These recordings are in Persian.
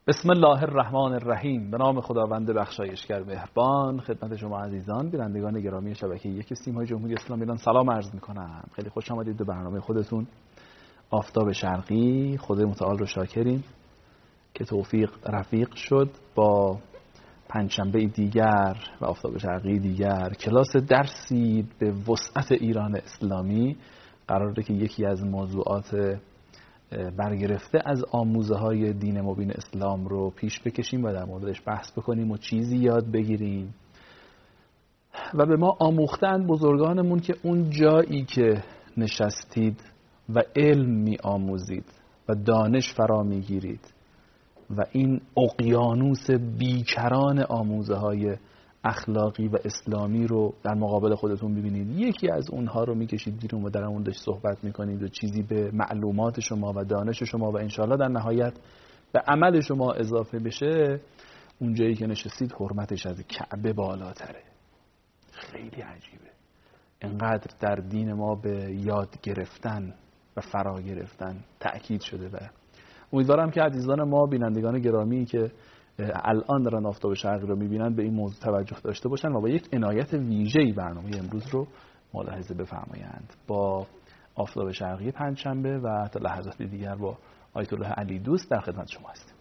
بسم الله الرحمن الرحیم. به نام خداوند بخشایشگر مهربان. خدمت شما عزیزان بینندگان گرامی شبکه یک سیمای جمهوری اسلامی ایران سلام عرض میکنم. خیلی خوش آمدید به برنامه خودتون آفتاب شرقی. خدای متعال رو شاکریم که توفیق رفیق شد با پنجشنبه دیگر و آفتاب شرقی دیگر کلاس درسی به وسعت ایران اسلامی قراره که یکی از موضوعات برگرفته از آموزه های دین مبین اسلام رو پیش بکشیم و در موردش بحث بکنیم و چیزی یاد بگیریم. و به ما آموختند بزرگانمون که اون جایی که نشستید و علم می آموزید و دانش فرا می گیرید و این اقیانوس بیکران آموزه های اخلاقی و اسلامی رو در مقابل خودتون ببینید، یکی از اونها رو میکشید بیرون و در موردش صحبت میکنید و چیزی به معلومات شما و دانش شما و انشالله در نهایت به عمل شما اضافه بشه، اون جایی که نشستید حرمتش از کعبه بالاتره. خیلی عجیبه. انقدر در دین ما به یاد گرفتن و فرا گرفتن تأکید شده و امیدوارم که عزیزان ما بینندگان گرامی که الان دارن آفتاب شرقی رو میبینن به این موضوع توجه داشته باشن و با یک عنایت ویژه‌ای برنامه امروز رو ملاحظه بفرمایند. با آفتاب شرقی پنجشنبه و تا لحظات دیگر با آیت الله علی دوست در خدمت شما هستیم.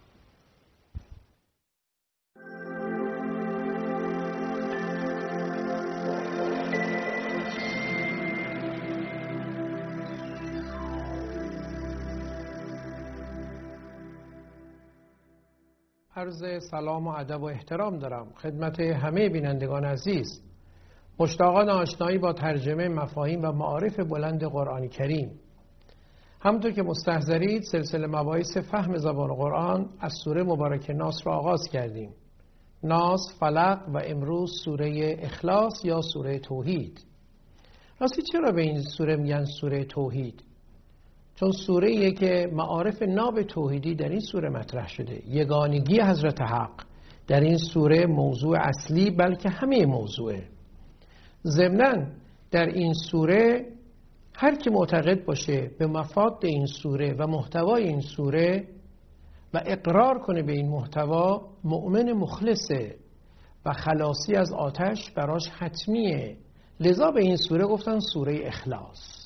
عرض سلام و ادب و احترام دارم خدمت همه بینندگان عزیز، مشتاقان آشنایی با ترجمه مفاهیم و معارف بلند قرآن کریم. همونطور که مستحضرید سلسله مباحث فهم زبان قرآن از سوره مبارکه ناس را آغاز کردیم. ناس، فلق و امروز سوره اخلاص یا سوره توحید. راستی چرا به این سوره میگن سوره توحید؟ چون سوره‌ایه که معارف ناب توحیدی در این سوره مطرح شده. یگانگی حضرت حق در این سوره موضوع اصلی بلکه همه موضوعه. ضمناً در این سوره هر که معتقد باشه به مفاد این سوره و محتوای این سوره و اقرار کنه به این محتوا، مؤمن مخلصه و خلاصی از آتش براش حتمیه. لذا به این سوره گفتن سوره اخلاص.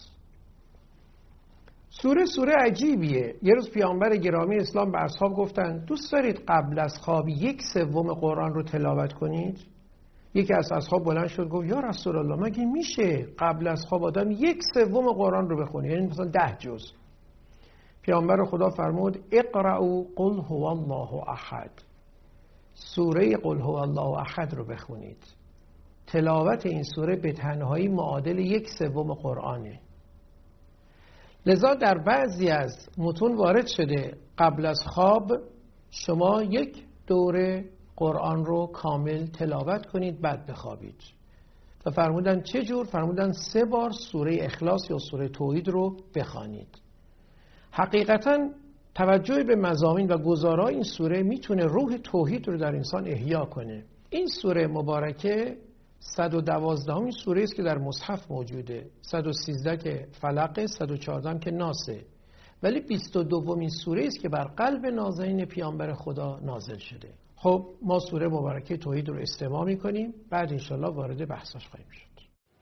سوره عجیبیه. یه روز پیامبر گرامی اسلام به اصحاب گفتن دوست دارید قبل از خواب 1/3 قرآن رو تلاوت کنید؟ یکی از اصحاب بلند شد گفت یا رسول الله مگه میشه قبل از خواب آدم 1/3 قرآن رو بخونه، یعنی مثلا 10 جز؟ پیامبر خدا فرمود اقرأوا قل هو الله احد. سوره قل هو الله احد رو بخونید. تلاوت این سوره به تنهایی معادل 1/3 قرآنه. لذا در بعضی از متون وارد شده قبل از خواب شما 1 دوره قرآن رو کامل تلاوت کنید بعد بخوابید. و فرمودن چه جور؟ فرمودن 3 بار سوره اخلاص یا سوره توحید رو بخوانید. حقیقتاً توجه به مضامین و گزارای این سوره میتونه روح توحید رو در انسان احیا کنه. این سوره مبارکه 112مین سوره است که در مصحف موجوده. 113 که فلق، 114 که ناسه. ولی 22مین سوره است که بر قلب نازنین پیامبر خدا نازل شده. خب ما سوره مبارکه توحید رو استماع می‌کنیم، بعد انشالله وارد بحثش خواهیم شد.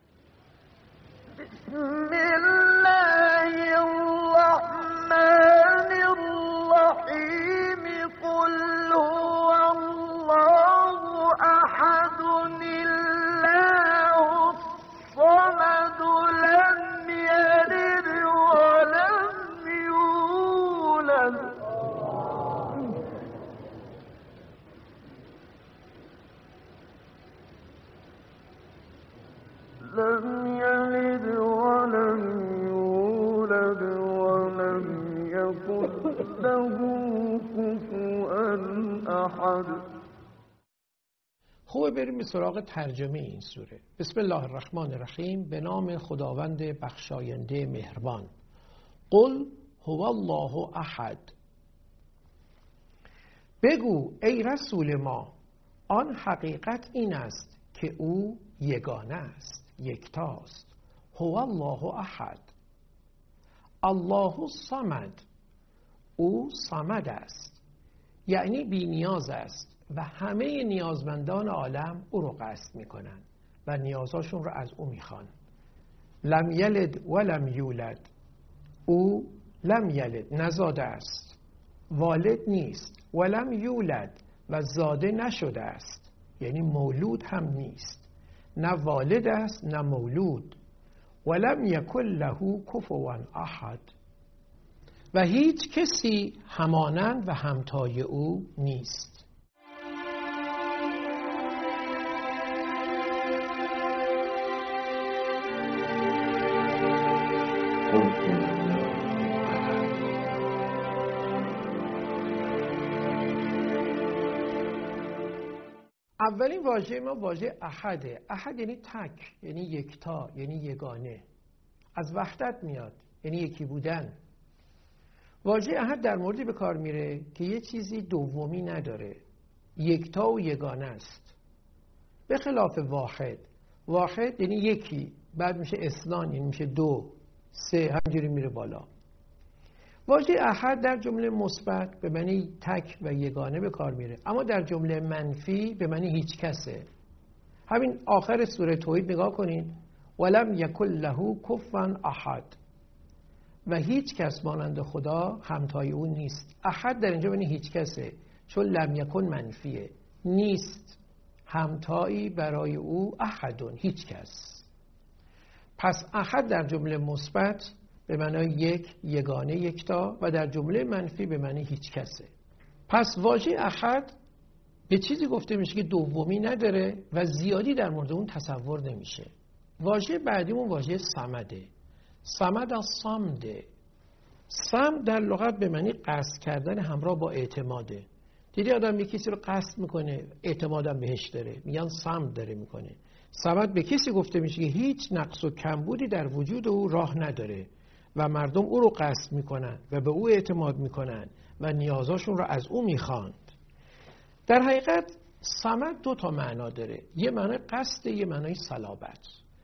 بسم الله الرحمن الرحیم. قل هو الله احد الصمد لم يلد ولم يولد لم يلد ولم يولد ولم يكن له كفوا احد. خوبه بریم به سراغ ترجمه این سوره. بسم الله الرحمن الرحیم. به نام خداوند بخشاینده مهربان. قل هو الله احد. بگو ای رسول ما آن حقیقت این است که او یگانه است، یکتاست. هو الله احد. الله الصمد. او صمد است، یعنی بی نیاز است و همه نیازمندان عالم او رو قصد میکنن و نیازاشون رو از او میخوان. لم یلد ولم یولد، او لم یلد نزاده است، والد نیست، ولم یولد و زاده نشده است، یعنی مولود هم نیست، نه والد است نه مولود. ولم یکن له کفوا احد، و هیچ کسی همانند و همتای او نیست. اولین واژه ما واژه احده. احد یعنی تک، یعنی یکتا، یعنی یگانه. از وحدت میاد، یعنی یکی بودن. واژه احد در موردی به کار میره که یه چیزی دومی نداره، یکتا و یگانه است. به خلاف واحد. واحد یعنی یکی، بعد میشه اثنان، یعنی میشه دو، سه، همجوری میره بالا. واژه احد در جمله مثبت به معنی تک و یگانه به کار میره، اما در جمله منفی به معنی هیچ کسه. همین آخر سوره توحید نگاه کنید، ولم یکن له کفوا احد، و هیچ کس مانند خدا همتای اون نیست. احد در اینجا معنی هیچ کسه، چون لم یکن منفیه، نیست همتایی برای او احدون، هیچ کس. پس احد در جمله مثبت به معنای یک، یگانه، یکتا، و در جمله منفی به معنی هیچ کسه. پس واژه احد به چیزی گفته میشه که دومی نداره و زیادی در مورد اون تصور نمیشه. واژه بعدیمون واژه صمده. صمد از صمده. صمد در لغت به معنی قصد کردن همراه با اعتماده. دیدی آدم یک کسی رو قصد میکنه، اعتمادم بهش داره، میگن صمد داره میکنه. صمد به کسی گفته میشه که هیچ نقص و کمبودی در وجود او راه نداره و مردم او رو قصد میکنن و به او اعتماد میکنن و نیازاشون رو از او میخواند. در حقیقت صمد دو تا معنا داره، یه معنی قصد، یه معنی صلابت.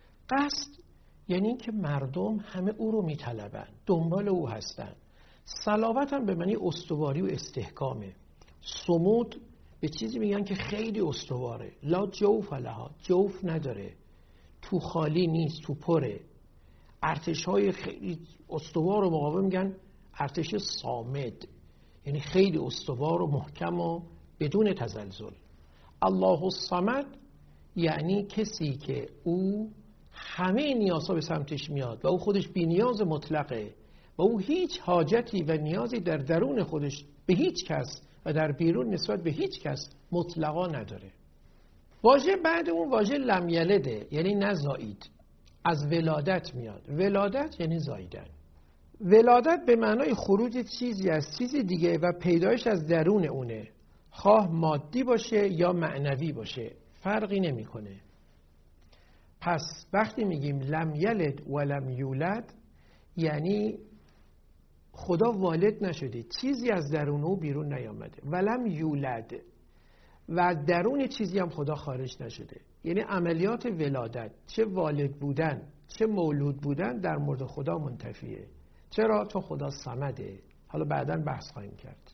قصد یعنی که مردم همه او رو میطلبن، دنبال او هستن. صلابت هم به معنی استواری و استحکامه. صمود به چیزی میگن که خیلی استواره، لا جوف لها، جوف نداره، تو خالی نیست، تو پره. ارتش‌های خیلی استوار و مقاوم میگن ارتش صامد، یعنی خیلی استوار و محکم و بدون تزلزل. الله الصمد یعنی کسی که او همه نیازها به سمتش میاد و او خودش بی نیاز مطلقه و او هیچ حاجتی و نیازی در درون خودش به هیچ کس و در بیرون نسبت به هیچ کس مطلقا نداره. واژه بعد اون واژه لم یلده، یعنی نزایید. از ولادت میاد. ولادت یعنی زاییدن. ولادت به معنای خروج چیزی از چیز دیگه و پیدایش از درون اونه، خواه مادی باشه یا معنوی باشه، فرقی نمیکنه. پس وقتی میگیم لم یلد و لم یولد، یعنی خدا والد نشده، چیزی از درون او بیرون نیامده. ولم یولد، و درون چیزی هم خدا خارج نشده. یعنی عملیات ولادت، چه والد بودن چه مولود بودن، در مورد خدا منتفیه. چرا؟ چون خدا صمده. حالا بعداً بحث خواهیم کرد.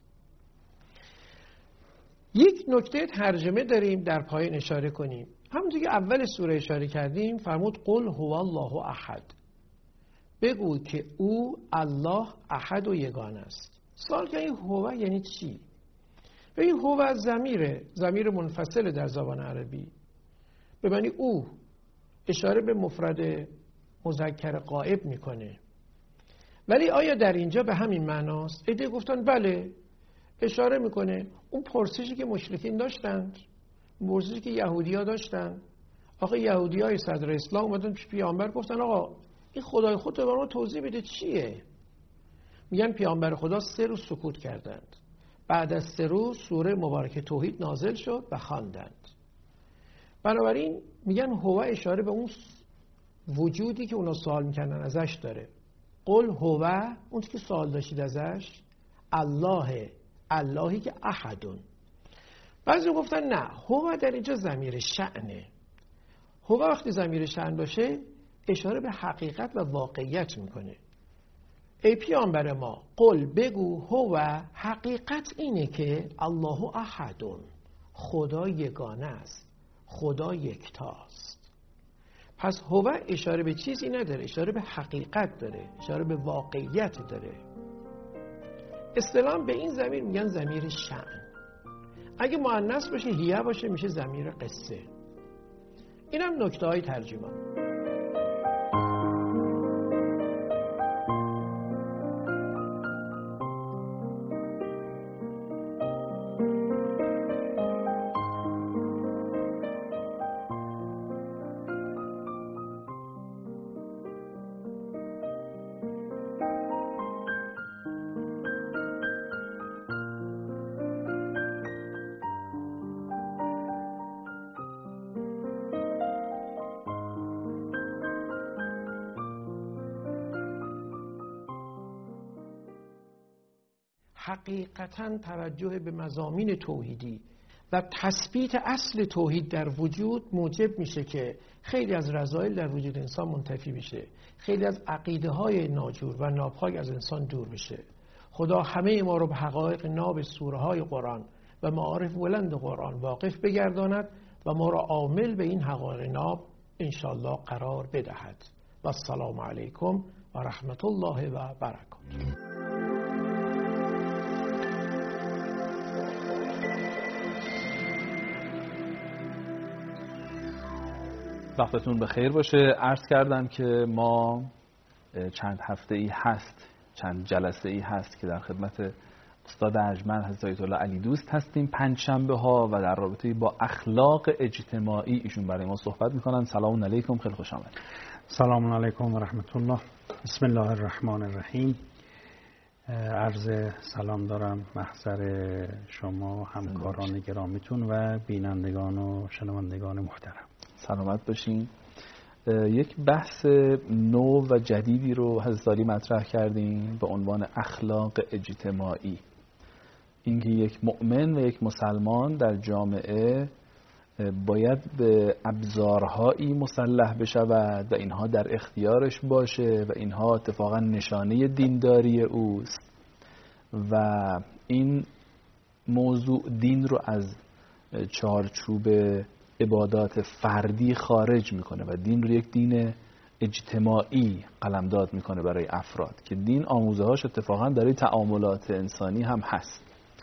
یک نکته ترجمه داریم در پایین اشاره کنیم. همونطور که اول سوره اشاره کردیم، فرمود قل هو الله احد، بگو که او الله احد و یگانه است. سوال که این هو یعنی چی؟ این هو از ضمیر منفصل در زبان عربی، به معنی او، اشاره به مفرد مذکر غائب میکنه. ولی آیا در اینجا به همین معناست؟ عده گفتن بله، اشاره میکنه اون پرسشی که مشرکین داشتند، پرسشی که یهودی‌ها داشتن. آقا یهودی‌های صدر اسلام اومدن پیش پیامبر گفتن آقا این خدای خودت رو برام توضیح بده چیه؟ میگن پیامبر خدا 3 روز سکوت کردند. بعد از 3 روز سوره مبارکه توحید نازل شد و خواندند. بنابراین میگن هو اشاره به اون وجودی که اونا سوال میکنن ازش داره. قل هو، اون که سوال داشتید ازش، الله، اللهی که احدون. بعضی گفتن نه، هو در اینجا ضمیر شأنه. هو وقتی ضمیر شأن باشه اشاره به حقیقت و واقعیت میکنه، ای پیامبر ما قل بگو هو، حقیقت اینه که الله احدون، خدا یگانه است، خدا یکتاست. پس هو اشاره به چیزی نداره، اشاره به حقیقت داره، اشاره به واقعیت داره. اصطلاحاً به این ضمیر میگن ضمیر شأن. اگه مؤنث باشه هیه باشه میشه ضمیر قصه. اینم نکته های ترجمه. حقیقتاً توجه به مضامین توحیدی و تثبیت اصل توحید در وجود موجب میشه که خیلی از رذایل در وجود انسان منتفی بشه، خیلی از عقیده های ناجور و ناپاک از انسان دور بشه. خدا همه ما رو به حقایق ناب سوره های قرآن و معارف بلند قرآن واقف بگرداند و ما را عامل به این حقایق ناب انشاءالله قرار بدهد. و السلام علیکم و رحمت الله و برکاته. وقتتون بخیر باشه. عرض کردم که ما چند هفته ای هست، چند جلسه ای هست که در خدمت استاد ارجمند حضرت آیت الله علی دوست هستیم پنجشنبه ها و در رابطه با اخلاق اجتماعی ایشون برای ما صحبت میکنن. سلام علیکم، خیلی خوش آمدید. سلام علیکم و رحمت الله. بسم الله الرحمن الرحیم. عرض سلام دارم محضر شما همکاران گرامیتون و بینندگان و شنوندگان محترم. سلامت باشین. یک بحث نو و جدیدی رو حضرت علی مطرح کردیم به عنوان اخلاق اجتماعی. اینکه یک مؤمن و یک مسلمان در جامعه باید به ابزارهایی مسلح بشود و اینها در اختیارش باشه و اینها اتفاقا نشانه دینداری اوست و این موضوع دین رو از چارچوب عبادات فردی خارج میکنه و دین رو یک دین اجتماعی قلمداد میکنه برای افراد که دین آموزه هاش اتفاقا در تعاملات انسانی هم هست.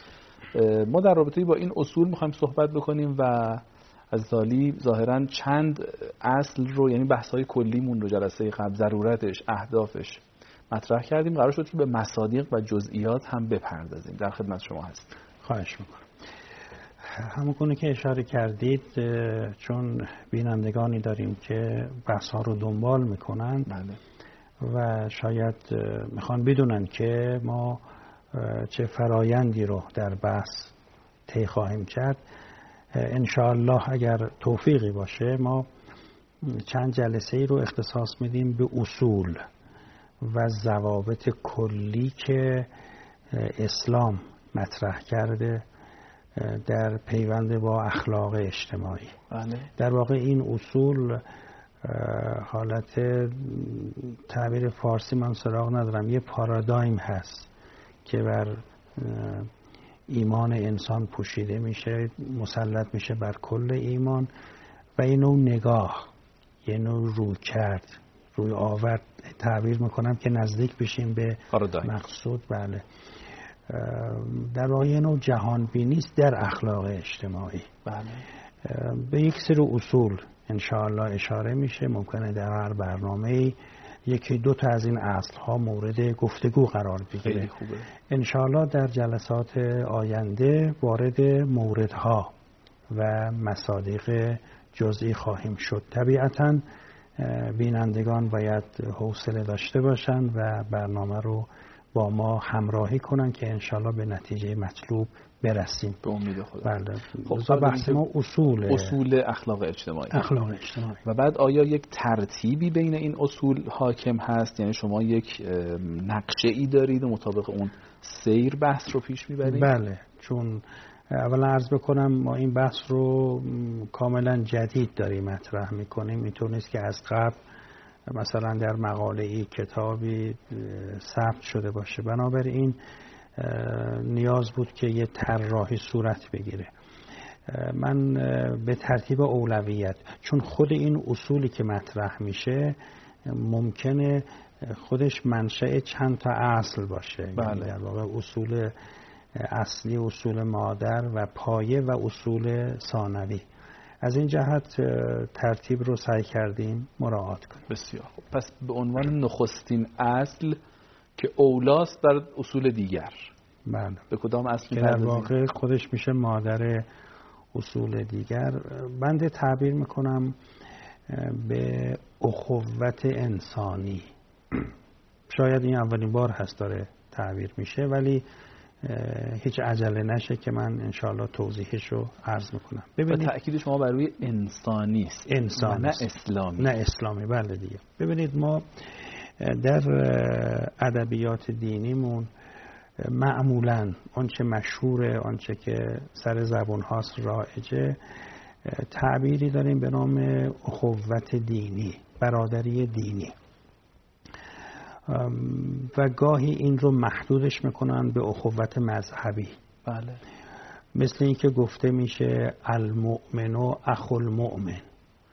ما در رابطه با این اصول میخوایم صحبت بکنیم و از علی ظاهرا چند اصل رو، یعنی بحث‌های کلیمون رو جلسه قبل ضرورتش، اهدافش مطرح کردیم. قرار شد که به مصادیق و جزئیات هم بپردازیم. در خدمت شما هست. خواهش میکنم. همونگونه که اشاره کردید، چون بینندگانی داریم که بحث ها رو دنبال میکنن بله. و شاید میخوان بدونن که ما چه فرایندی رو در بحث طی خواهیم کرد. انشاءالله اگر توفیقی باشه ما چند جلسه ای رو اختصاص میدیم به اصول و ضوابط کلی که اسلام مطرح کرده در پیوند با اخلاق اجتماعی. بله. در واقع این اصول حالت تعبیر فارسی من سراغ ندارم، یه پارادایم هست که بر ایمان انسان پوشیده میشه، مسلط میشه بر کل ایمان و این نوع نگاه، یه نوع روی کرد، روی آورد تعبیر میکنم که نزدیک بشیم به پارادایم مقصود. بله. در واقع یه نوع جهان بینی است در اخلاق اجتماعی. بله. به یک سری اصول انشاءالله اشاره میشه. ممکنه در هر برنامه یکی دو تا از این اصلها مورد گفتگو قرار بگیره. خیلی خوبه. انشاءالله در جلسات آینده وارد موردها و مصادیق جزئی خواهیم شد. طبیعتاً بینندگان باید حوصله داشته باشن و برنامه رو با ما همراهی کنن که انشاءالله به نتیجه مطلوب برسیم. به امید خدا. بله. خب بحث ما اصول اخلاق اجتماعی. اخلاق اجتماعی. و بعد آیا یک ترتیبی بین این اصول حاکم هست؟ یعنی شما یک نقشه ای دارید و مطابق اون سیر بحث رو پیش میبرید؟ بله. چون اولا عرض بکنم ما این بحث رو کاملا جدید داریم مطرح میکنیم. اینطور نیست که از قبل مثلا در مقاله‌ای کتابی ثبت شده باشه. بنابراین نیاز بود که یه طراحی صورت بگیره. من به ترتیب اولویت، چون خود این اصولی که مطرح میشه ممکنه خودش منشأ چند تا اصل باشه. بله. در واقع اصول اصلی، اصول مادر و پایه و اصول ثانوی. از این جهت ترتیب رو سعی کردیم مراعات کنیم. بسیار خوب. پس به عنوان نخستین اصل که اولاست بر اصول دیگر. بله. به کدام اصل که در واقع خودش میشه مادر اصول دیگر. بنده تعبیر میکنم به اخوت انسانی. شاید این اولین بار هست داره تعبیر میشه، ولی هیچ عجله نشه که من انشاءالله توضیحش رو عرض میکنم. ببینید تأکید شما بر روی انسانی است، انسان نه اسلامی. نه اسلامی، بله دیگه. ببینید ما در ادبیات دینیمون معمولاً آنچه مشهوره، آنچه که سر زبان هاست رایجه، تعبیری داریم به نام اخوت دینی، برادری دینی، و گاهی این رو محدودش میکنن به اخوت مذهبی. بله. مثل این که گفته میشه المؤمن و اخو المؤمن.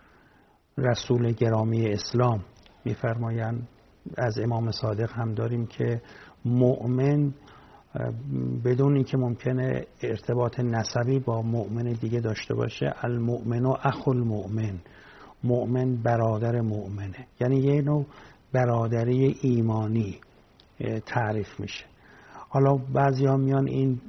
رسول گرامی اسلام میفرمایند، از امام صادق هم داریم که مؤمن بدون اینکه ممکنه ارتباط نسبی با مؤمن دیگه داشته باشه، المؤمن و اخو المؤمن، مؤمن برادر مؤمنه، یعنی یه نوع برادری ایمانی تعریف میشه. حالا بعضی ها میان این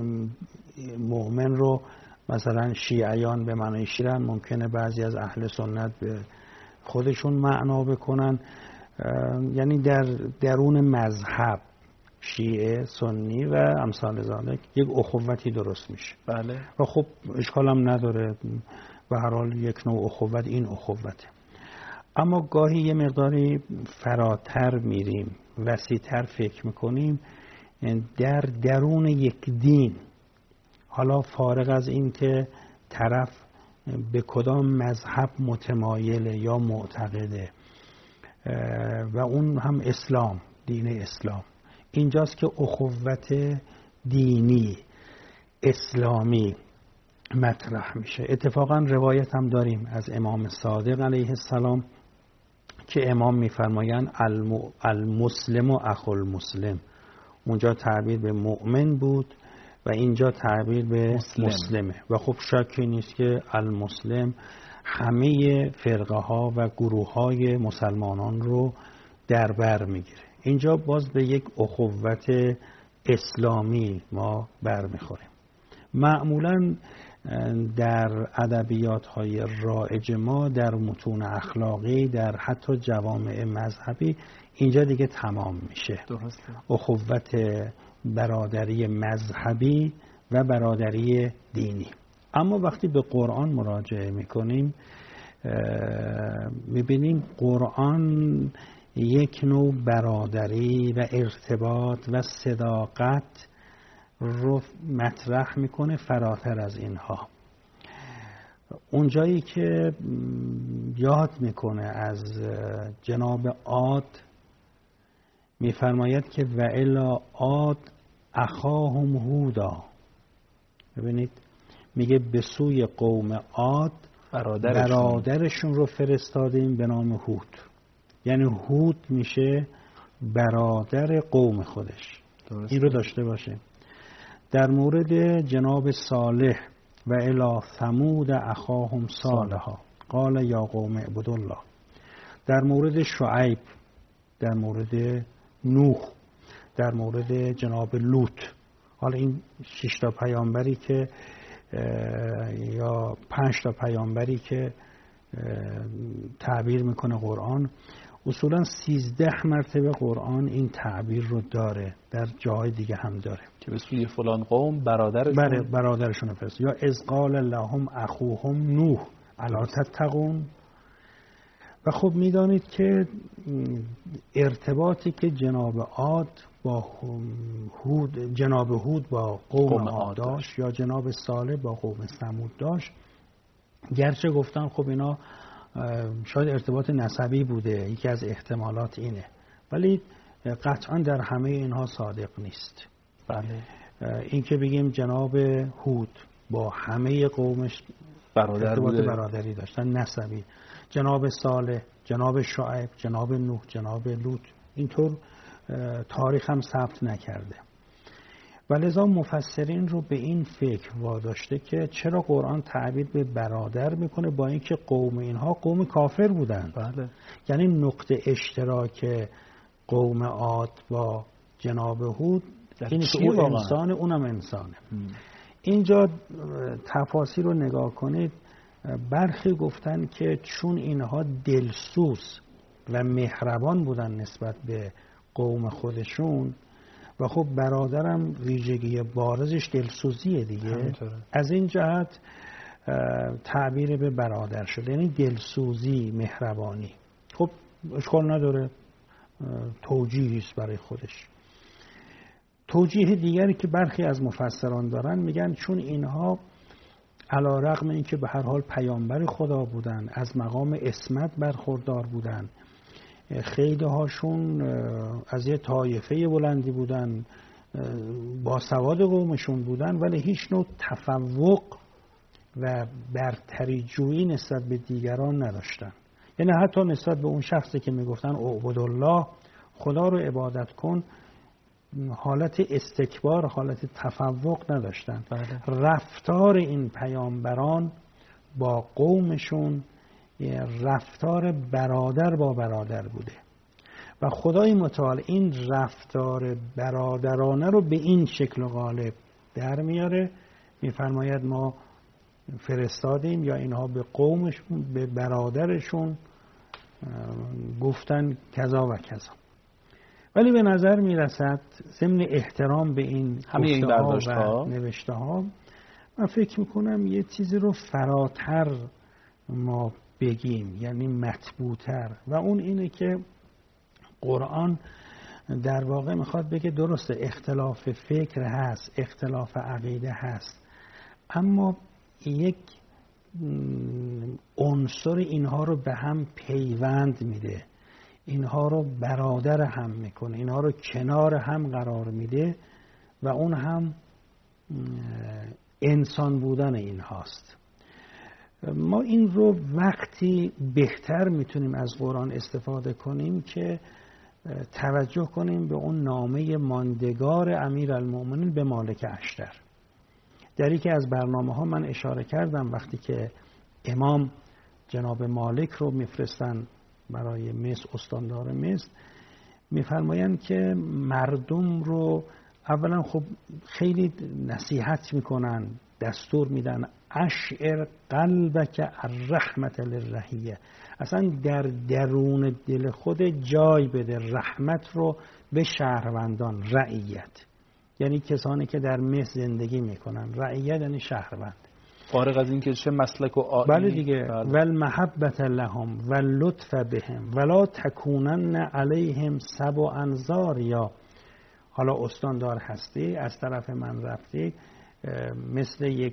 مؤمن رو مثلا شیعیان به معنای شیرن، ممکنه بعضی از اهل سنت به خودشون معنا بکنن، یعنی در درون مذهب شیعه سنی و امثال ذالک یک اخوتی درست میشه. بله. و خب اشکال هم نداره، به هر حال یک نوع اخوت این اخوته. اما گاهی یه مقداری فراتر میریم، وسیع‌تر فکر میکنیم در درون یک دین، حالا فارغ از این که طرف به کدام مذهب متمایله یا معتقده، و اون هم اسلام، دین اسلام، اینجاست که اخوت دینی اسلامی مطرح میشه. اتفاقا روایت هم داریم از امام صادق علیه السلام که امام میفرمایند المسلم و اخو المسلم. اونجا تعبیر به مؤمن بود و اینجا تعبیر به مسلمه. و خب شکی نیست که المسلم همه فرقه ها و گروه های مسلمانان رو در بر میگیره. اینجا باز به یک اخوت اسلامی ما برمیخوریم. معمولاً در ادبیات های رایج ما، در متون اخلاقی، در حتی جوامع مذهبی، اینجا دیگه تمام میشه. درسته. اخوت برادری مذهبی و برادری دینی. اما وقتی به قرآن مراجعه میکنیم میبینیم قرآن یک نوع برادری و ارتباط و صداقت رو مطرح میکنه فراتر از اینها. اونجایی که یاد میکنه از جناب عاد، میفرماید که و الی عاد اخاهم هودا. ببینید میگه به سوی قوم عاد برادرشون رو فرستادیم به نام هود. یعنی هود میشه برادر قوم خودش. درسته. این رو داشته باشه. در مورد جناب صالح و الی ثمود اخاهم صالحا قال یا قوم اعبدوا الله. در مورد شعیب، در مورد نوح، در مورد جناب لوط. حالا این 6 تا پیامبری که یا 5 تا پیامبری که تعبیر میکنه قرآن، اصولا 13 مرتبه قرآن این تعبیر رو داره، در جای دیگه هم داره که به سوی فلان قوم برادرشون فرست. یا اذ قال لهم اخوهم نوح الا تتقون. و خب میدانید که ارتباطی که جناب عاد با هود، جناب هود با قوم عاد داشت یا جناب صالح با قوم ثمود داشت، گرچه گفتن خب اینا شاید ارتباط نسبی بوده، یکی از احتمالات اینه، ولی قطعا در همه اینها صادق نیست. بله. این که بگیم جناب هود با همه قومش ارتباط برادری داشتن نسبی، جناب صالح، جناب شعیب، جناب نوح، جناب لوط، اینطور تاریخ هم ثبت نکرده. ولذا مفسرین رو به این فکر واداشته که چرا قرآن تعبیر به برادر میکنه با اینکه قوم اینها قوم کافر بودن. بله. یعنی نقطه اشتراک قوم عاد با جناب هود این که او انسان اونم انسانه. اینجا تفاسیر رو نگاه کنید، برخی گفتن که چون اینها دلسوز و مهربان بودن نسبت به قوم خودشون و خب برادرم ویژگی بارزش دلسوزیه دیگه، همینطوره. از این جهت تعبیر به برادر شده، یعنی دلسوزی، مهربانی. خب اشکال نداره، توجیهی است برای خودش. توجیه دیگری که برخی از مفسران دارن میگن چون اینها علی رغم اینکه به هر حال پیامبر خدا بودن، از مقام عصمت برخوردار بودن، خیلی هاشون از یه طایفه بلندی بودن، با سواد قومشون بودن، ولی هیچ نوع تفوق و برتری جویی نسبت به دیگران نداشتن. یعنی حتی نسبت به اون شخصی که میگفتن اعبد الله، خدا رو عبادت کن، حالت استکبار، حالت تفوق نداشتن. رفتار این پیامبران با قومشون رفتار برادر با برادر بوده و خدای متعال این رفتار برادرانه رو به این شکل و قالب در میاره، میفرماید ما فرستادیم یا اینها به قومشون، به برادرشون گفتن کذا و کذا. ولی به نظر میرسد ضمن احترام به این گفته ها و نوشته ها، من فکر میکنم یه چیزی رو فراتر ما بگیم، یعنی مطبوع‌تر، و اون اینه که قرآن در واقع میخواد بگه درسته اختلاف فکر هست، اختلاف عقیده هست، اما یک عنصر اینها رو به هم پیوند میده، اینها رو برادر هم میکنه، اینها رو کنار هم قرار میده و اون هم انسان بودن این هاست. ما این رو وقتی بهتر میتونیم از قرآن استفاده کنیم که توجه کنیم به اون نامه ماندگار امیرالمؤمنین به مالک اشتر. در یکی از برنامه ها من اشاره کردم وقتی که امام جناب مالک رو میفرستن برای مصر، استاندار مصر، میفرمایند که مردم رو اولا خب خیلی نصیحت میکنن، دستور میدن اشعر قلبک الرحمت للرعیه، اصلا در درون دل خود جای بده رحمت رو به شهروندان، رعیت یعنی کسانی که در مصر زندگی میکنن، رعیت یعنی شهروند، فارغ از این که چه مسلک و آیین. بله دیگه. والمحبت لهم واللطف بهم ولا تکونن علیهم سبع انظار، یا حالا استاندار هستی از طرف من رفتی مثل یک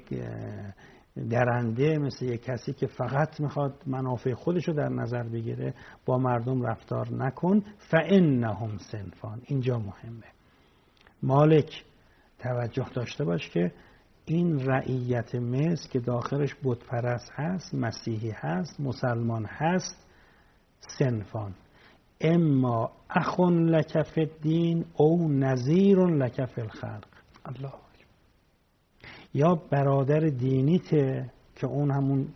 درنده، مثل یک کسی که فقط میخواد منافع خودشو در نظر بگیره، با مردم رفتار نکن. فانهم صنفان، اینجا مهمه. مالک توجه داشته باش که این رعیت مصر که داخلش بت پرست هست، مسیحی هست، مسلمان هست، صنفان، اما اخ لک فی الدین او نظیر لک فی الخلق. الله، یا برادر دینیته که اون همون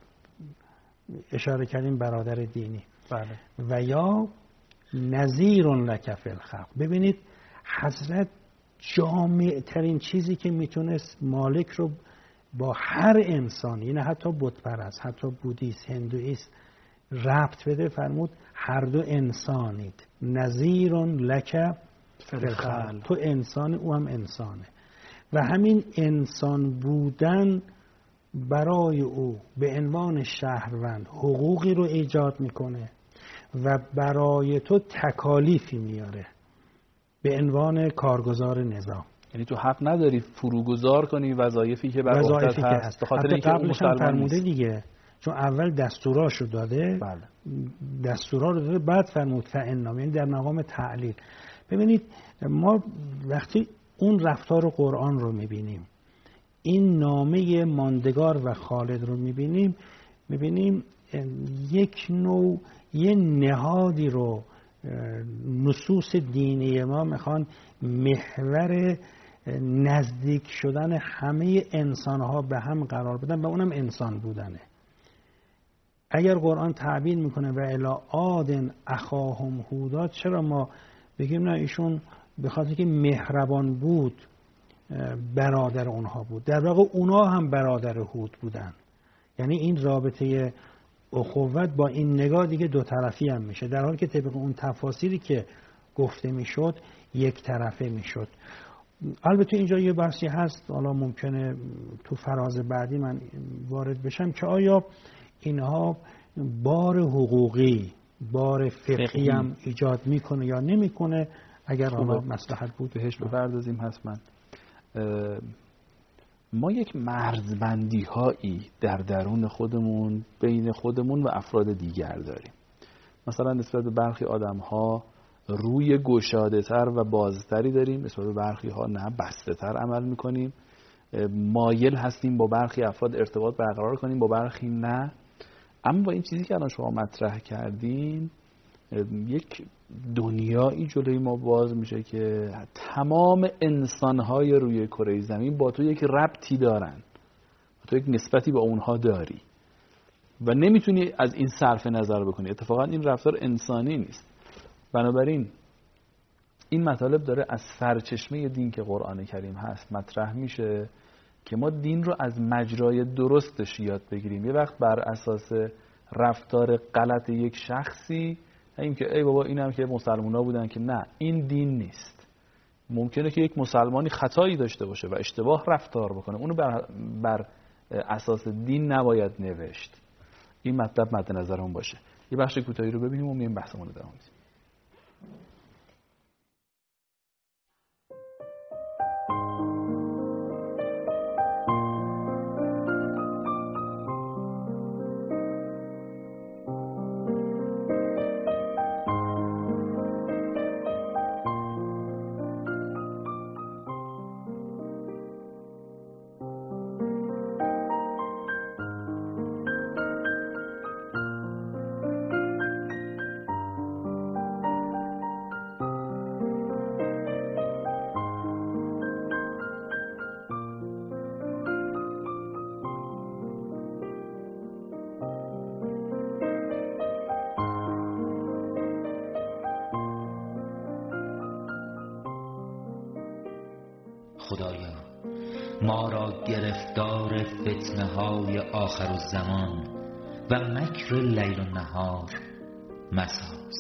اشاره کردیم برادر دینی، بله، و یا نظیر لک فی الخلق. ببینید حضرت جامع ترین چیزی که میتونست مالک رو با هر انسان، یعنی حتی بت پرست، حتی بودیست، هندویست ربط بده، فرمود هر دو انسانید، نظیر لک فی الخلق، تو انسان او هم انسانه، و همین انسان بودن برای او به عنوان شهروند حقوقی رو ایجاد میکنه و برای تو تکالیفی میاره به عنوان کارگزار نظام. یعنی تو حق نداری فروگذار کنی وظایفی که بر عهدت هست، به خاطر اینکه اون مسلمان فرموده دیگه، چون اول دستوراشو داده، بله. دستورا رو داده، بعد فرمود فإنما، یعنی در مقام تعلیل. ببینید ما وقتی اون رفتار قرآن رو میبینیم، این نامه ماندگار و خالد رو میبینیم یک نوع یه نهادی رو نصوص دینی ما میخوان محور نزدیک شدن همه انسانها به هم قرار بدن و اونم انسان بودنه. اگر قرآن تعبیر میکنه و الی عاد اخاهم هودا، چرا ما بگیم نه ایشون به خاطر که مهربان بود برادر اونها بود؟ در واقع اونها هم برادر هود بودن. یعنی این رابطه اخوت با این نگاه دیگه دو طرفی هم میشه، در حالی که طبق اون تفاسیری که گفته میشد یک طرفه میشد. البته اینجا یه بحثی هست، حالا ممکنه تو فراز بعدی من وارد بشم که آیا اینها بار حقوقی، بار فقهی هم ایجاد میکنه یا نمیکنه. اگر حالا مصلحت بود بهش بپردازیم. حتما ما یک مرزبندی هایی در درون خودمون، بین خودمون و افراد دیگر داریم. مثلا نسبت به برخی آدم ها روی گشاده تر و بازتری داریم، نسبت به برخی ها نه، بسته تر عمل میکنیم. مایل هستیم با برخی افراد ارتباط برقرار کنیم، با برخی نه. اما با این چیزی که الان شما مطرح کردین، یک دنیایی جلوی ما باز میشه که تمام انسانهای روی کره زمین با تو یک ربطی دارن، تو یک نسبتی با اونها داری و نمیتونی از این صرف نظر بکنی. اتفاقا این رفتار انسانی نیست. بنابراین این مطالب داره از سرچشمه دین که قرآن کریم هست مطرح میشه که ما دین رو از مجرای درستش یاد بگیریم. یه وقت بر اساس رفتار غلط یک شخصی این که ای بابا اینم که مسلمونا بودن، که نه، این دین نیست. ممکنه که یک مسلمانی خطایی داشته باشه و اشتباه رفتار بکنه، اونو بر اساس دین نباید نوشت. این مطلب مد نظرمون باشه. یه بخش کوتاهی رو ببینیم و میایم بحثمون رو ادامه میدیم. خدایا ما را گرفتار فتنه های آخر الزمان و مکر لیل و نهار مساز.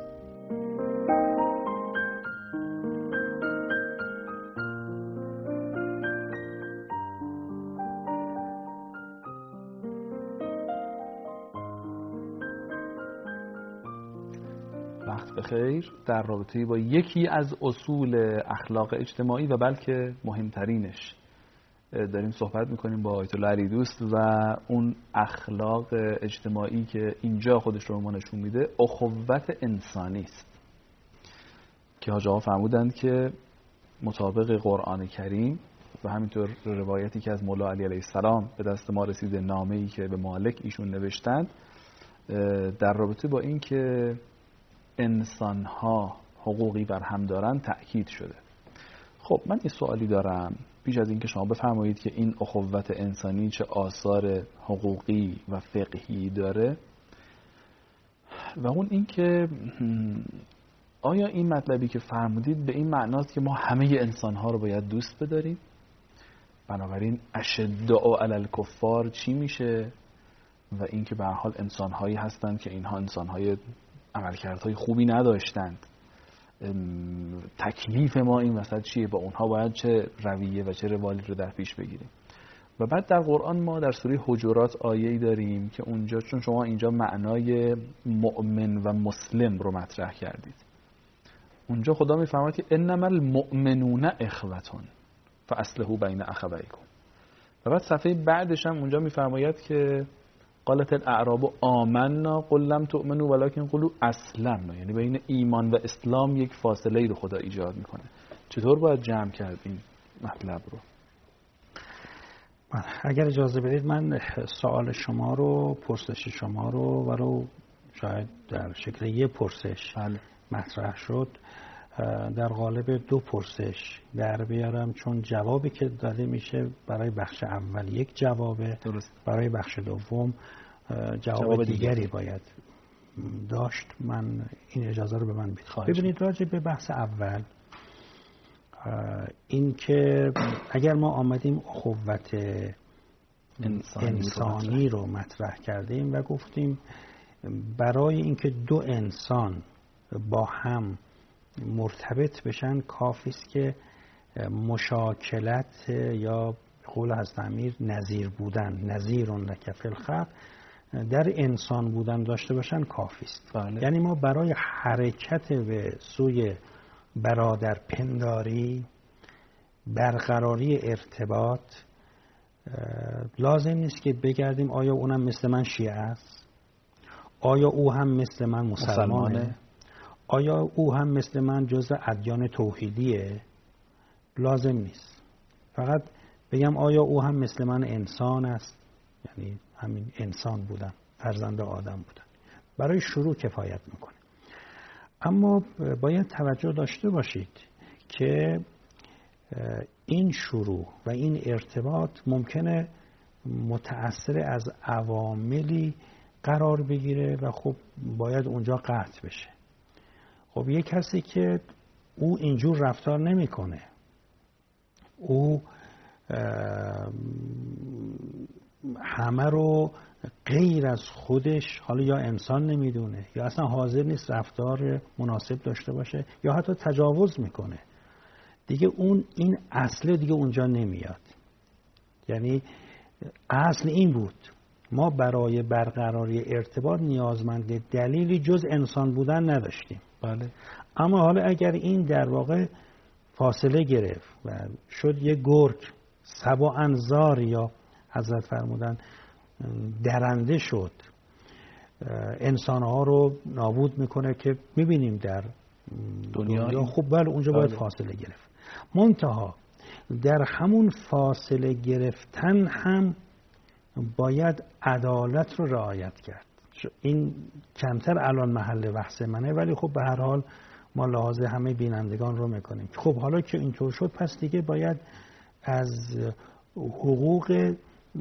وقت بخیر. در رابطه با یکی از اصول اخلاق اجتماعی و بلکه مهمترینش داریم صحبت میکنیم با آیت الله علی دوست و اون اخلاق اجتماعی که اینجا خودش رو ما نشون میده اخوت انسانی است که حاج آقا فرمودند که مطابق قرآن کریم و همینطور روایتی که از مولا علی علیه السلام به دست ما رسیده، نامه‌ای که به مالک ایشون نوشتند در رابطه با این که انسان‌ها حقوقی بر هم دارن تأکید شده. خب من یه سوالی دارم پیش از اینکه شما بفرمایید که این اخوت انسانی چه آثار حقوقی و فقهی داره، و اون این که آیا این مطلبی که فرمودید به این معناست که ما همه انسان‌ها رو باید دوست بداریم؟ بنابراین اشداء علی الکفار چی میشه؟ و این که به هر حال انسان‌هایی هستند که اینها انسان‌های عملکردهای خوبی نداشتند، تکلیف ما این وسط چیه؟ با اونها باید چه رویه و چه روالی رو در پیش بگیریم؟ و بعد در قرآن ما در سوره حجرات آیه‌ای داریم که اونجا، چون شما اینجا معنای مؤمن و مسلم رو مطرح کردید، اونجا خدا میفرماید که انما المؤمنون اخوتون فاصلحوا بین اخویکم، و بعد صفحه بعدش هم اونجا میفرماید که قالت الاعراب آمنا قل لم تؤمنوا ولکن قولوا اسلمنا، یعنی بین ایمان و اسلام یک فاصله ای رو خدا ایجاد میکنه. چطور باید جمع کرد این مطلب رو؟ اگر اجازه بدید من سوال شما رو، پرسش شما رو شاید در شکل یه پرسش مطرح شد در قالب دو پرسش در بیارم، چون جوابی که داده میشه برای بخش اول یک جوابه، درست. برای بخش دوم جواب دیگری باید داشت. من این اجازه رو به من بدید. ببینید راجع به بحث اول، این که اگر ما آمدیم اخوت انسانی رو مطرح کردیم و گفتیم برای اینکه دو انسان با هم مرتبط بشن کافی است که مشاکلت یا قول حضرت امیر نظیر بودن، نظیرون لک فی الخلق، در انسان بودن داشته باشن کافی است. یعنی ما برای حرکت به سوی برادر پنداری، برقراری ارتباط، لازم نیست که بگردیم آیا اونم مثل من شیعه است، آیا او هم مثل من مسلمانه، آیا او هم مثل من جزء ادیان توحیدیه. لازم نیست. فقط بگم آیا او هم مثل من انسان است، یعنی همین انسان بودن، فرزند آدم بودن، برای شروع کفایت میکنه. اما باید توجه داشته باشید که این شروع و این ارتباط ممکنه متأثر از عواملی قرار بگیره و خب باید اونجا قطع بشه. خب یک کسی که او اینجور رفتار نمیکنه، او همه رو غیر از خودش حالا یا انسان نمیدونه یا اصلا حاضر نیست رفتار مناسب داشته باشه یا حتی تجاوز میکنه، دیگه این اصل دیگه اونجا نمیاد. یعنی اصل این بود ما برای برقراری ارتباط نیازمند دلیلی جز انسان بودن نداشتیم. بله. اما حالا اگر این در واقع فاصله گرفت و شد یه گرگ سبا انظار یا حضرت فرمودن درنده شد، انسانها رو نابود میکنه که میبینیم در دنیا، خب بله اونجا باید فاصله گرفت. منتها در همون فاصله گرفتن هم باید عدالت رو رعایت کرد. این کمتر الان محل بحث منه، ولی خب به هر حال ما لحاظ همه بینندگان رو میکنیم. خب حالا که اینطور شد پس دیگه باید از حقوق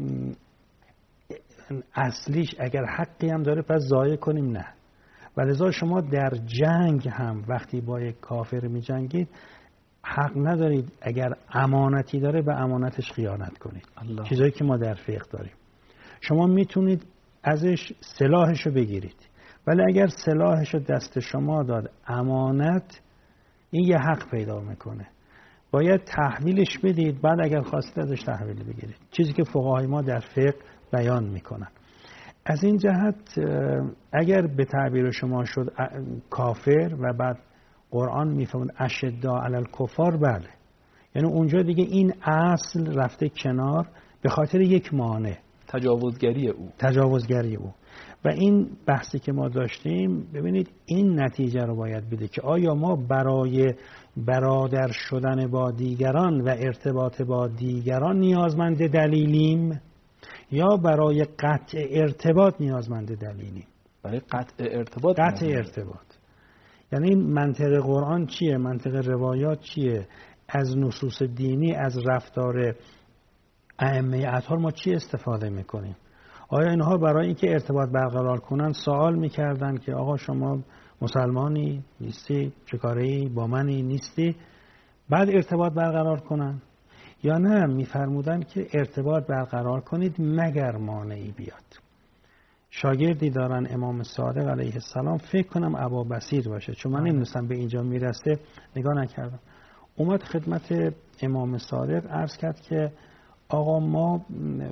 اصلیش اگر حقی هم داره پس ضایع کنیم؟ نه. و لذا شما در جنگ هم وقتی با یک کافر می جنگید حق ندارید اگر امانتی داره به امانتش خیانت کنید. چیزایی که ما در فقه داریم. شما میتونید ازش سلاحشو بگیرید، ولی اگر سلاحشو دست شما داد امانت، این یه حق پیدا میکنه، باید تحویلش بدید، بعد اگر خواستید ازش تحویل بگیرید. چیزی که فقهای ما در فقه بیان میکنن. از این جهت اگر به تعبیر شما شد کافر و بعد قرآن میفهمد اشداء علی الکفار، بله، یعنی اونجا دیگه این اصل رفته کنار به خاطر یک مانع، تجاوزگری او. و این بحثی که ما داشتیم، ببینید این نتیجه رو باید بده که آیا ما برای برادر شدن با دیگران و ارتباط با دیگران نیازمند دلیلیم یا برای قطع ارتباط نیازمند دلیلیم؟ برای قطع ارتباط. قطع ارتباط یعنی منطق قرآن چیه؟ منطق روایات چیه؟ از نصوص دینی، از رفتار ائمه اطهار ما چی استفاده میکنیم؟ آیا اینها برای اینکه ارتباط برقرار کنن سوال میکردن که آقا شما مسلمانی نیستی؟ چه کاری با منی نیستی؟ بعد ارتباط برقرار کنن؟ یا نه میفرمودن که ارتباط برقرار کنید مگر مانعی بیاد. شاگردی دارن امام صادق علیه السلام، فکر کنم ابا بصیر باشه چون من نمیدونستم به اینجا میرسه، نگاه نکردم. اومد خدمت امام صادق عرض کرد که آقا ما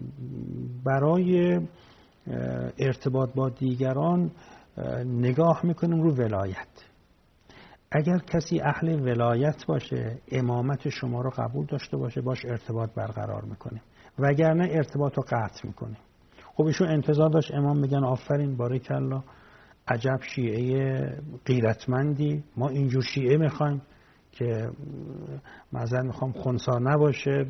برای ارتباط با دیگران نگاه میکنیم رو ولایت. اگر کسی اهل ولایت باشه، امامت شما رو قبول داشته باشه، باش ارتباط برقرار میکنیم، وگرنه ارتباط رو قطع میکنیم. خب ایشون انتظار داشت امام بگن آفرین بارکالله، عجب شیعه غیرتمندی، ما اینجور شیعه میخوایم که معذرت میخوام خنثی نباشه،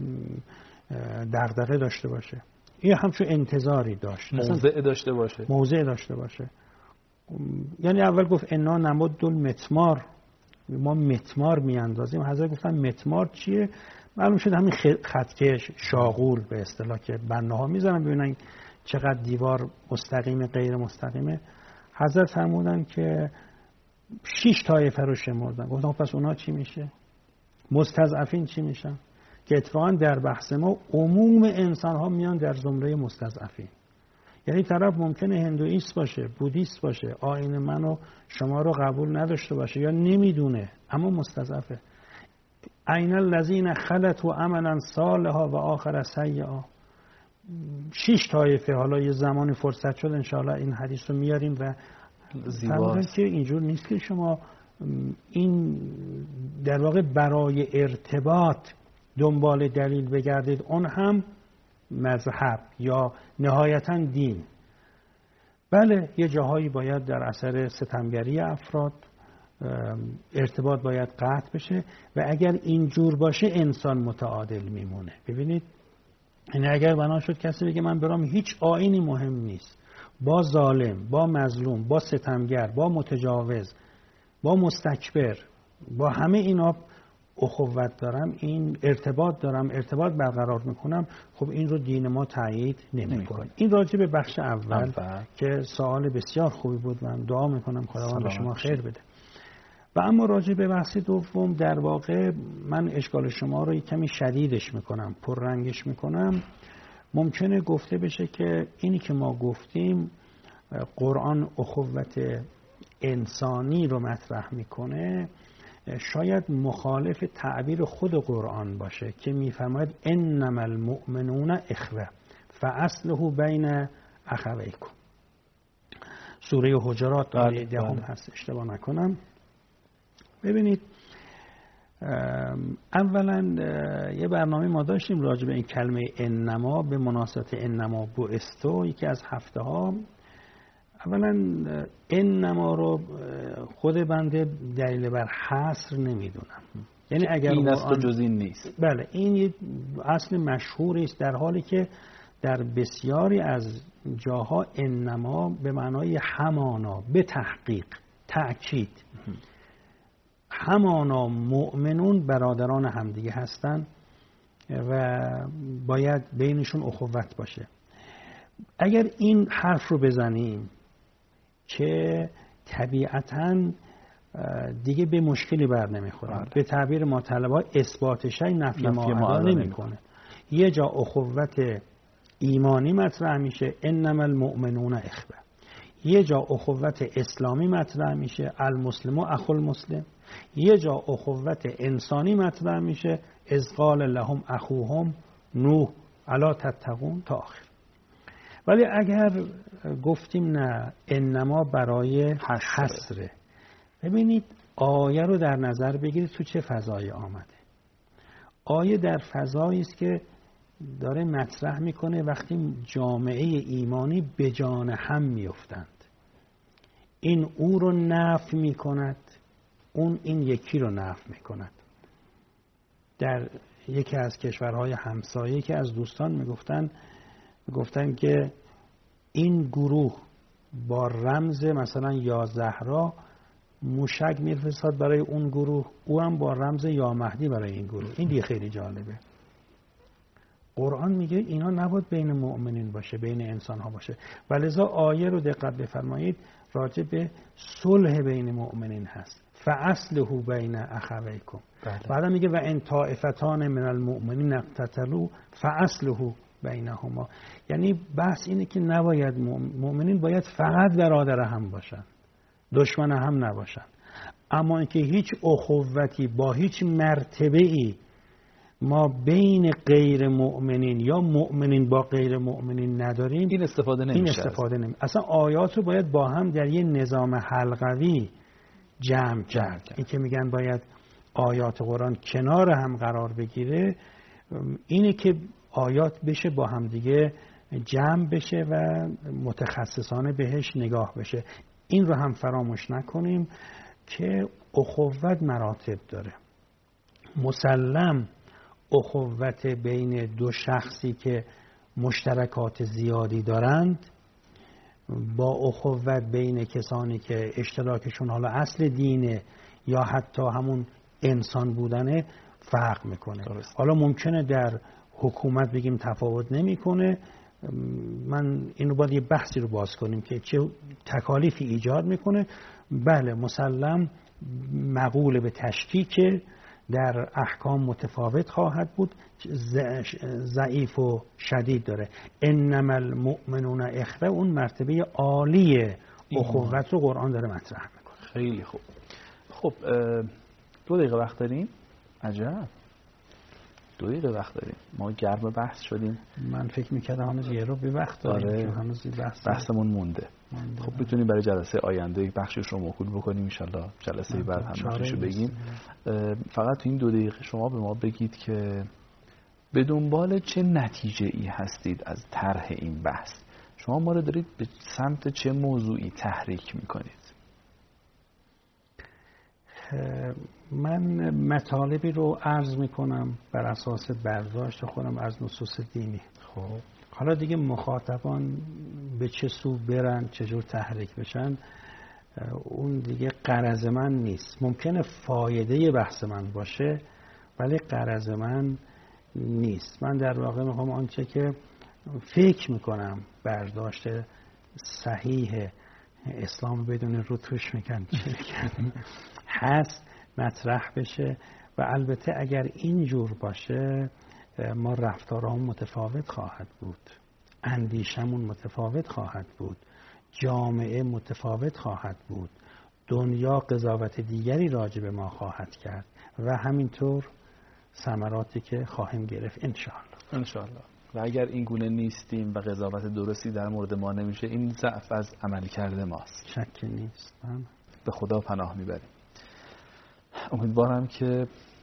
دغدغه داشته باشه. این همچون انتظاری داشت، موضع داشته باشه. یعنی اول گفت انا نمد المتمار، ما متمار میاندازیم. حضرت گفتن متمار چیه؟ معلوم شد همین خطکش، شاغول به اصطلاح که بناها میزنن ببینن چقدر دیوار مستقیم غیر مستقیمه. حضرت فرمودن که 6 طایفه رو شمردن. گفتن پس اونا چی میشه؟ مستضعفین چی میشن؟ که اتفاقا در بحث ما عموم انسان ها میان در زمره مستضعفین. یعنی طرف ممکنه هندوئیست باشه، بودیست باشه، آیین من و شما رو قبول نداشته باشه یا نمیدونه، اما مستضعفه. این الذین خلطوا عملا صالحا و آخر سیئا. 6 طایفه، حالا یه زمانی فرصت شد انشاءالله این حدیث رو میاریم و زیباست که اینجور نیست که شما این در واقع برای ارتباط دنبال دلیل بگردید، اون هم مذهب یا نهایتاً دین. بله یه جاهایی باید در اثر ستمگری افراد ارتباط باید قطع بشه و اگر اینجور باشه انسان متعادل میمونه. ببینید یعنی اگر بنا شد کسی بگه من برام هیچ آیینی مهم نیست، با ظالم، با مظلوم، با ستمگر، با متجاوز، با مستکبر، با همه اینا اخوت دارم، این ارتباط دارم، ارتباط برقرار میکنم، خب این رو دین ما تایید نمیکنه. این راجع به بخش اول که سوال بسیار خوبی بود، من دعا میکنم خداوند به شما خیر بده. و اما راجع به بحث دوم، در واقع من اشکال شما رو کمی شدیدش میکنم، پررنگش میکنم. ممکنه گفته بشه که اینی که ما گفتیم قرآن اخوت انسانی رو مطرح میکنه، شاید مخالف تعبیر خود قرآن باشه که میفرماید انما المؤمنون اخوه فاصلحوا بین اخویکم. سوره حجرات آیه 10 هست اشتباه نکنم. ببینید اولا یه برنامه ما داشتیم راجع به این کلمه انما به مناسبت انما بعثتو، یکی از هفته ها. اولا انما رو خود بنده دلیل بر حصر نمیدونم، یعنی اگر این است و جز این نیست. بله این یه اصل مشهوری است، در حالی که در بسیاری از جاها انما به معنای همانا، به تحقیق، تأکید، همانا مؤمنون برادران همدیگه هستن و باید بینشون اخوت باشه. اگر این حرف رو بزنیم که طبیعتاً دیگه به مشکلی بر نمیخورن، به تعبیر ما طلبا اثبات شی نفی معادا نمیکنه. یه جا اخوت ایمانی مطرح میشه انما المؤمنون اخوه، یه جا اخوت اسلامی مطرح میشه المسلم اخو المسلم، یه جا اخوت انسانی مطرح میشه اذ قال لهم اخوهم نوح الا تتقون تا آخر. ولی اگر گفتیم نه انما برای حصره، ببینید آیه رو در نظر بگیرید تو چه فضایی آمده. آیه در فضایی است که داره مطرح میکنه وقتی جامعه ایمانی به جان هم میافتند، این او رو نفی میکند، اون این یکی رو نفی میکند. در یکی از کشورهای همسایه که از دوستان میگفتن که این گروه با رمز مثلا یا زهرا موشک میفرستاد برای اون گروه، او هم با رمز یا مهدی برای این گروه. این دیگه خیلی جالبه. قرآن میگه اینا نباید بین مؤمنین باشه، بین انسان ها باشه. ولذا آیه رو دقت بفرمایید راجع به صلح بین مؤمنین هست. فاصلحوا بین اخویکم. بعدا میگه و ان طائفتان من المؤمنین اقتتلوا فاصلحوا بینهما. یعنی بحث اینه که نباید مؤمنین باید فقط برادر هم باشن، دشمن هم نباشن. اما اینکه هیچ اخوتی با هیچ مرتبه‌ای ما بین غیر مؤمنین یا مؤمنین با غیر مؤمنین نداریم، این استفاده نمیشه. اصلا آیات رو باید با هم در یه نظام حلقوی جمع کرد. این که میگن باید آیات قرآن کنار هم قرار بگیره، اینه که آیات بشه با هم دیگه جمع بشه و متخصصانه بهش نگاه بشه. این رو هم فراموش نکنیم که اخوت مراتب داره. مسلم اخوت بین دو شخصی که مشترکات زیادی دارند با اخوت بین کسانی که اشتراکشون حالا اصل دینه یا حتی همون انسان بودنه فرق میکنه. درست. حالا ممکنه در حکومت بگیم تفاوت نمیکنه. من اینو باید یه بحثی رو باز کنیم که چه تکالیفی ایجاد میکنه. بله مسلم مقوله به تشکیک، در احکام متفاوت خواهد بود، ضعیف و شدید داره. انما المؤمنون اخوه، اون مرتبه عالی اخوت رو قرآن داره مطرح میکنه. خیلی خوب. خب 2 دقیقه وقت داریم. عجب 2 دقیقه وقت داریم. ما گرم بحث شدیم. من فکر میکردم هنوز یه رو به وقت داریم. آره. هنوز بحثمون مونده. خب بتونیم برای جلسه آینده یک بخشش رو موکول بکنیم ان شاءالله. جلسه بعد هم بخششو بگیم. فقط تو این 2 دقیقه شما به ما بگید که به دنبال چه نتیجه‌ای هستید از طرح این بحث؟ شما ما رو دارید به سمت چه موضوعی تحریک میکنید؟ من مطالبی رو عرض میکنم بر اساس برداشت خودم از نصوص دینی. خب حالا دیگه مخاطبان به چه سو برن، چجور تحریک بشن، اون دیگه غرض من نیست. ممکنه فایده بحث من باشه ولی غرض من نیست. من در واقع میخوام آنچه که فکر میکنم برداشت صحیح اسلام بدون رو توش میکن هست مطرح بشه. و البته اگر اینجور باشه ما رفتارمون متفاوت خواهد بود، اندیشمون متفاوت خواهد بود، جامعه متفاوت خواهد بود، دنیا قضاوت دیگری راجع به ما خواهد کرد و همینطور ثمراتی که خواهیم گرفت انشاءالله. و اگر این گونه نیستیم و قضاوت درستی در مورد ما نمیشه، این ضعف از عمل کرده ماست. شکی نیست. به خدا پناه میبریم. امیدوارم که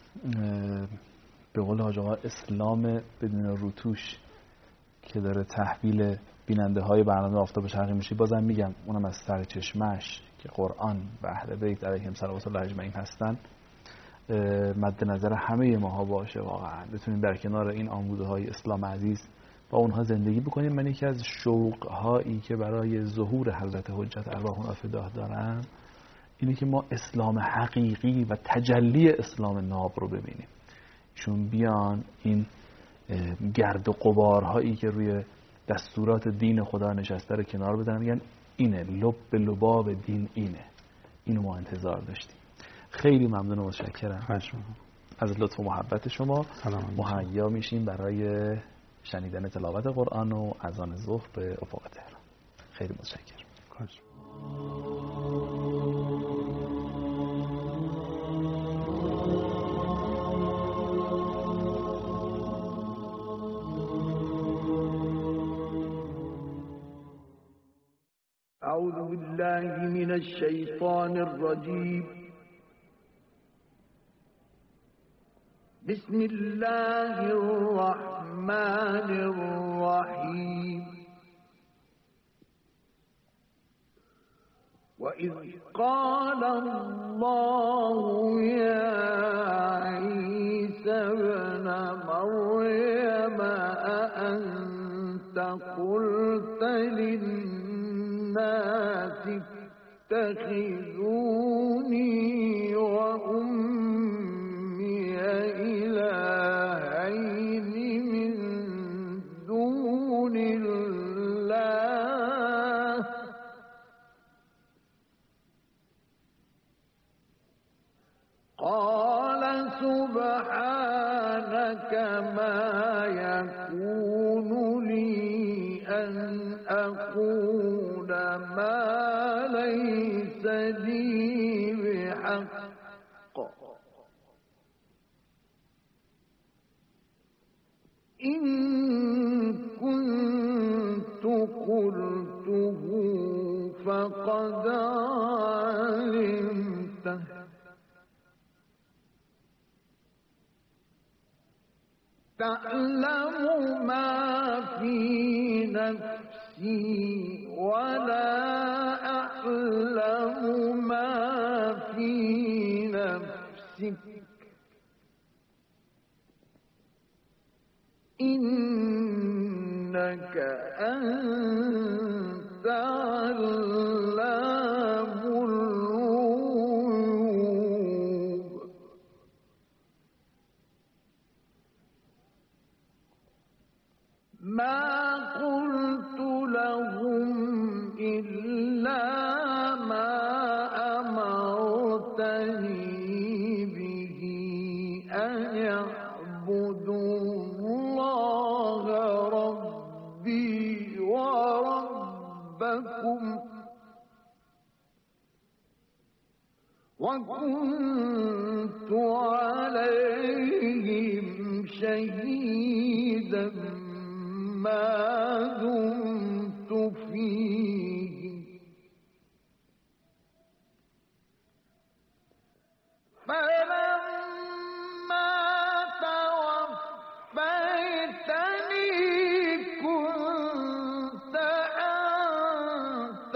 به قول حاج آقا اسلام بدون روتوش که داره تحویل بیننده های برنامه آفتاب شرقی میشه، بازم میگم اونم از سر چشمش که قرآن و اهل بیت علیهم صلوات الله اجمعین هستن، مد نظر همه ماها باشه. واقعا بتونیم در کنار این آموزه های اسلام عزیز با اونها زندگی بکنیم. من یکی از شوق هایی که برای ظهور حضرت حجت ارواحنا فداه دارم اینه که ما اسلام حقیقی و تجلی اسلام ناب رو ببینیم. چون بیان این گرد و غبارهایی که روی دستورات دین خدا نشسته رو کنار بدن، میگن اینه لب به لباب دین، اینو ما انتظار داشتیم. خیلی ممنون و متشکرم از لطف و محبت شما. مهیا میشیم برای شنیدن تلاوت قرآن و اذان ظهر به افق تهران. خیلی متشکرم. أعوذ بالله من الشيطان الرجيم. بسم الله الرحمن الرحيم. وإذ قال الله يا عيسى ابن مريم أأنت قلت للناس اتخذوني وأمي إلهين من دون الله قال سبحانك ما يكون لي أن أقول ما ليس لي بحق إن كنت قلته فقد علمته تعلم ما في نفسي ولا أعلم ما في نفسك إنك أنت علام الغيوب. ما قلت لهم إلا ما أمرتني به أن يعبدوا الله ربي وربكم وكنت عليهم شهيدا ما دمت فيه فلما توفيتني كنت أنت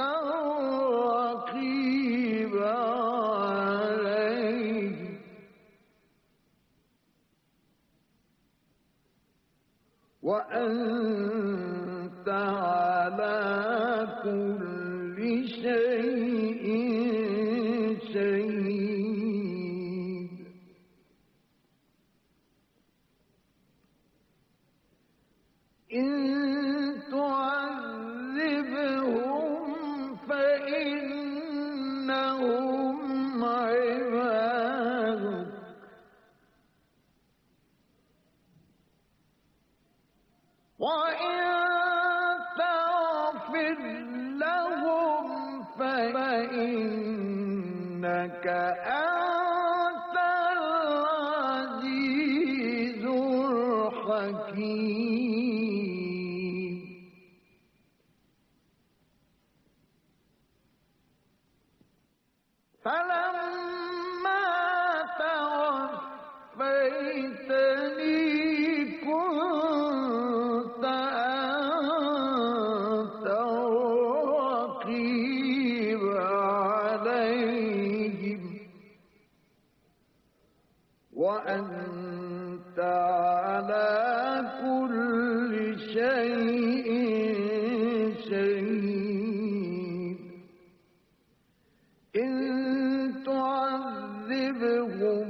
الرقيب عليه وأنت على كل شيء شهيد. إن تعذبهم فإنهم عبادك وإن تغفر لهم فإنك أنت العزيز الحكيم. فلما توفيتني كنت أنت الرقيب عليهم وأنت على كل شيء شهيد. إن تعذبهم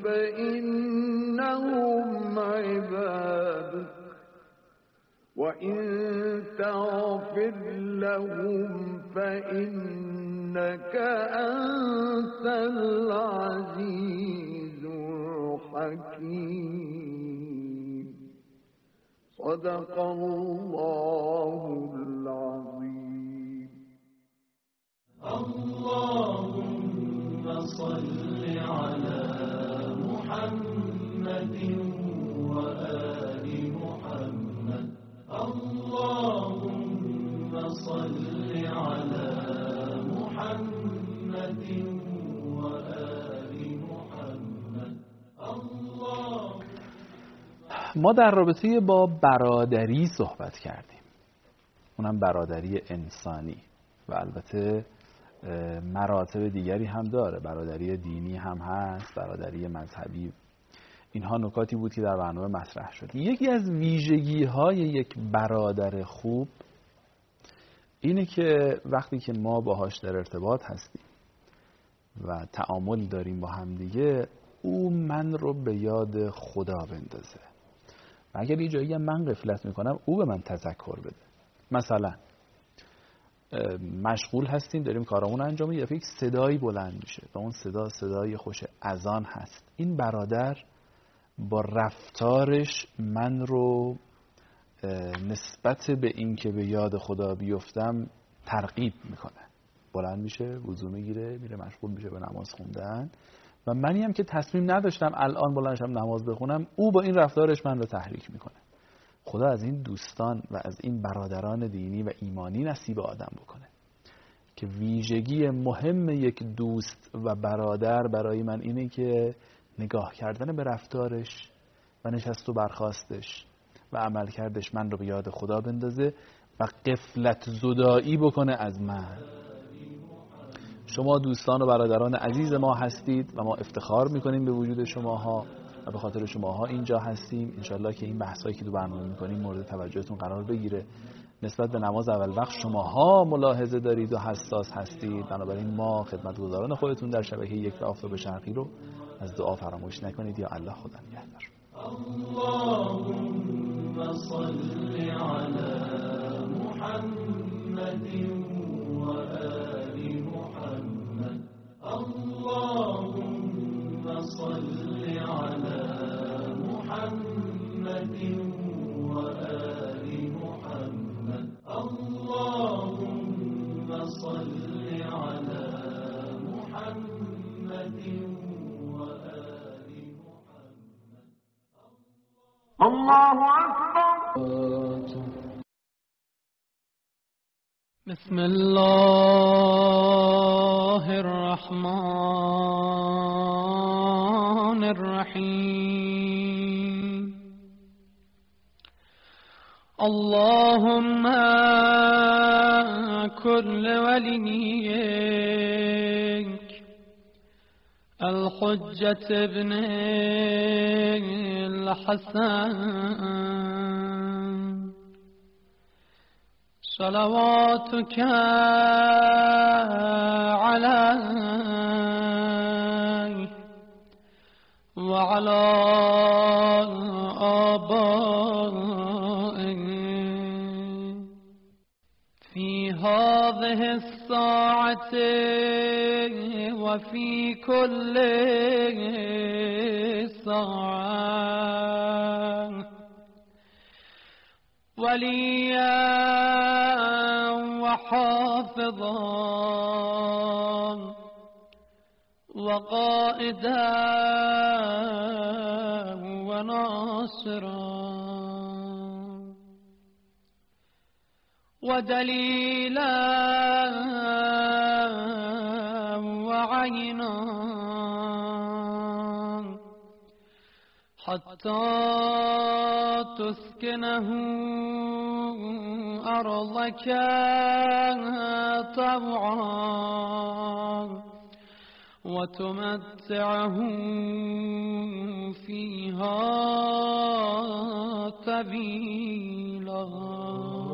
فإنهم عبادك وإن تغفر لهم فإنك أنت العزيز الحكيم. صدق الله العظيم. اللهم صل على محمد وآل محمد. اللهم صل على محمد وآل محمد. ما در رابطه با برادری صحبت کردیم، اونم برادری انسانی و البته مراتب دیگری هم داره، برادری دینی هم هست، برادری مذهبی. اینها نکاتی بود که در برنامه مطرح شد. یکی از ویژگی‌های یک برادر خوب اینه که وقتی که ما باهاش در ارتباط هستیم و تعامل داریم با هم دیگه، او من رو به یاد خدا بندازه و اگر یه جایی من غفلت میکنم او به من تذکر بده. مثلا مشغول هستیم داریم کارامون انجام میدیم، یک صدایی بلند میشه و اون صدای خوش اذان هست. این برادر با رفتارش من رو نسبت به این که به یاد خدا بیفتم ترغیب میکنه، بلند میشه، وضو میگیره، میره مشغول میشه به نماز خوندن و منی هم که تصمیم نداشتم الان بلندشم نماز بخونم، او با این رفتارش من رو تحریک میکنه. خدا از این دوستان و از این برادران دینی و ایمانی نصیب آدم بکنه که ویژگی مهم یک دوست و برادر برای من اینه که نگاه کردن به رفتارش و نشست و برخاستش و عمل کردش من رو به یاد خدا بندازه و غفلت زدایی بکنه از من. شما دوستان و برادران عزیز ما هستید و ما افتخار میکنیم به وجود شماها و به خاطر شماها اینجا هستیم. انشالله که این بحثایی که تو برنامه میکنیم مورد توجهتون قرار بگیره. نسبت به نماز اول وقت شماها ملاحظه دارید و حساس هستید، بنابراین ما خدمتگزاران خودتون در شبکه یک و آفتاب شرقی رو از دعا فراموش نکنید. یا الله خدا نگهدار. اللهم صل على محمد و آل محمد. اللهم صل على محمد و آل محمد. اللهم صل على محمد و آل محمد. الله أكبر. بسم الله الرحمن الرحيم. اللهم كل وليك الحجة ابن الحسن صلواتك عليه وعلى آبائه في هذه الساعة وفي كل ساعة وليا وحافظا وقائدا وناصرا ودليلا وعينا حتى تسكنه أرضك طوعا وتمتعه فيها طويلا.